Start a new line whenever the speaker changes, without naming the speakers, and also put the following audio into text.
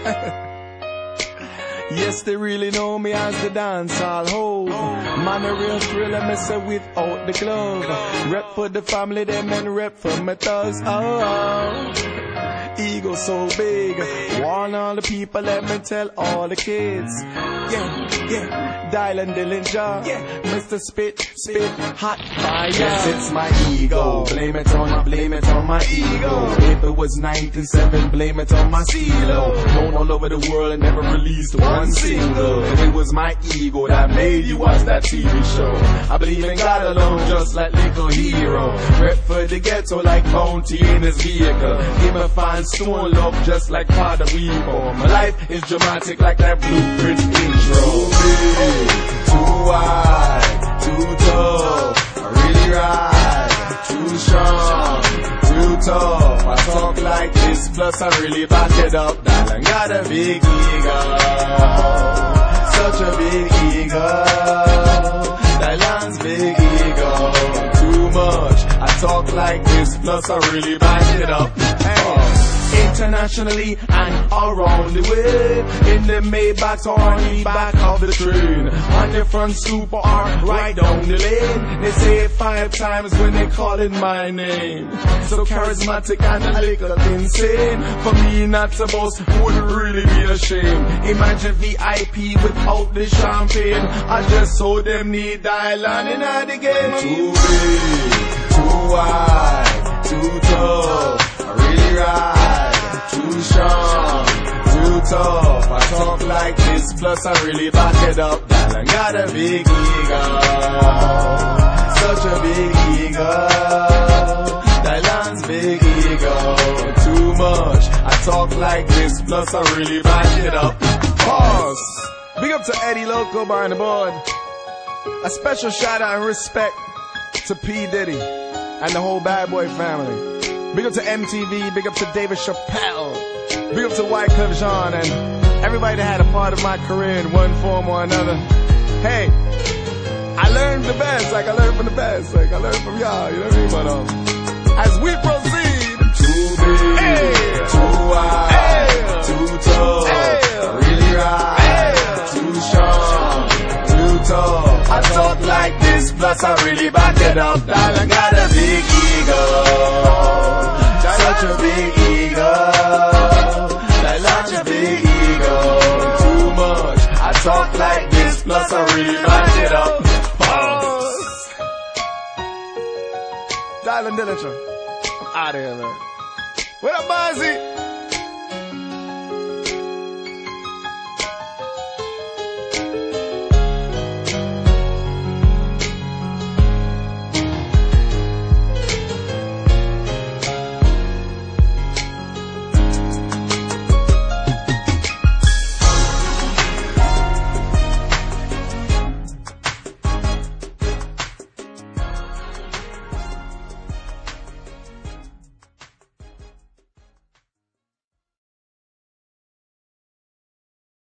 Yes, they really know me as the dancehall ho. Man, a real thriller, me say without the glove. Rep for the family, them and rep for my thugs. Ego so big, warn all the people, let me tell all the kids. Yeah, Dylan Dillinger, Mr. Spit, hot fire. Yes, it's my ego, blame it on my ego. If it was 97, blame it on my CeeLo. Known all over the world and never released one single. And it was my ego that made you watch that TV show. I believe in God alone, just like Little Hero. Rep for the ghetto like Bounty in his vehicle. Give a fine stone love just like Father Weebo. My life is dramatic like that Blueprint intro. Too big, too wide, too tough, I really ride, too strong, too tough. I talk like this, plus I really back it up. Dylan got a big ego, such a big ego. Dylan's big ego, too much. I talk like this, plus I really back it up. Internationally and around the way, in the Maybachs or on the back of the train, on the front stoop or right down the lane. They say it 5 times when they calling my name. So charismatic and a little insane. For me not to boast would really be a shame. Imagine VIP without the champagne. I just saw them need Dylan in the game. Too big, too wide, too tough, I really ride. Too strong, too tough. I talk like this, plus I really back it up. Dylan got a big ego, such a big ego. Dylan's big ego, too much. I talk like this, plus I really back it up. Pause. Big up to Eddie Loco behind the board. A special shout out and respect to P. Diddy and the whole Bad Boy family. Big up to MTV, big up to David Chappelle, big up to Wyclef Jean and everybody that had a part of my career in one form or another. Hey, I learned the best, like I learned from the best, like I learned from y'all, you know what I mean? But as we proceed, too big, too wide, too tough, really ride, too strong, too tough. I talk like this, plus I really back it up. Dylan got a big ego, such a big ego. Dylan's a big ego, too much. I talk like this, plus I really back it up. Pause. Dylan Dillinger, I'm out of here, man. What up, Mozzie?